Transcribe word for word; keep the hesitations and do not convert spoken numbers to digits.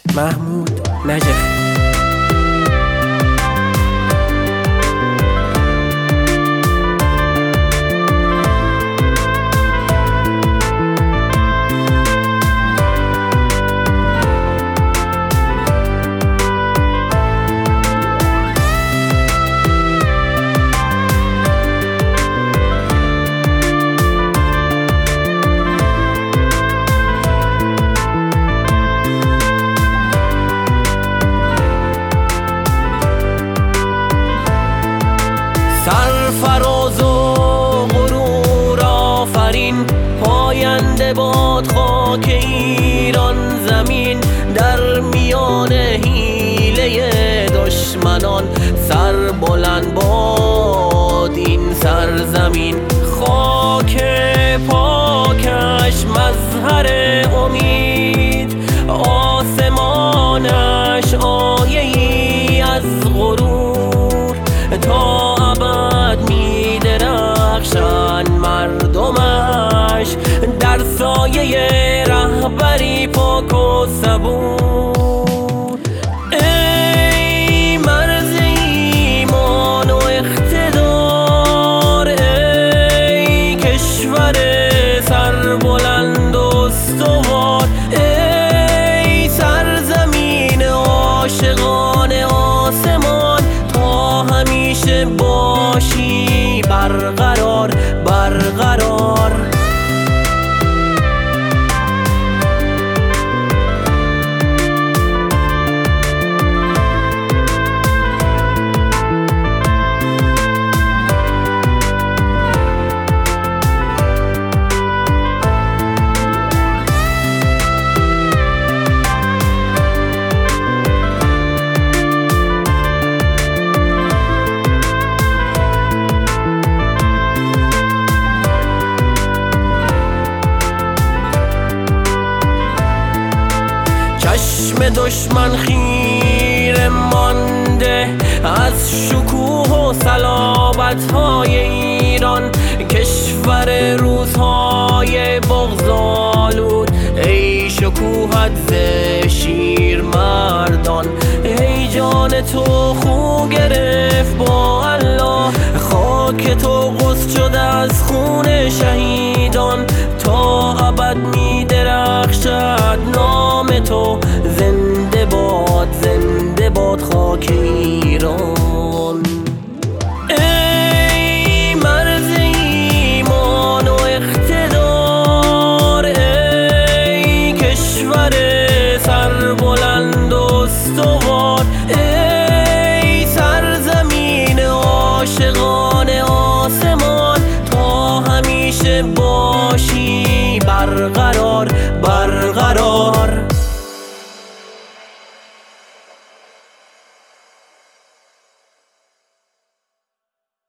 محمود نجفی. سرفراز و غرور آفرین، پاینده باد خاک ایران زمین. در میان حیله دشمنان سر بلند باد این سرزمین. خاک پاکش مظهر امید، آسمانش آیه ای از غرور. تا ابد می درخشن مردمش در سایه رهبری پاک و صبور. ای مرز ایمان و اقتدار، ای کشور سربلند و استوار، ای سرزمین عاشقان آسمان. تا همیشه باشی برقرار برقرار. چشم دشمن خیره مانده از شکوه و صلابت‌های ایران. کشور روزهای بغض‌آلود، ای شکوهت ز شیر مردان. ای جان تو خو گرفت با الله، خاک تو غسل شده از خون شهیدان. تا ابد می درخشد نام تو، زنده باد زنده باد خاک ایران. ای مرز ایمان و اقتدار، ای کشور سربلند و استوار، ای سرزمین عاشقان آسمان. تا همیشه باشی برقرار برقرار.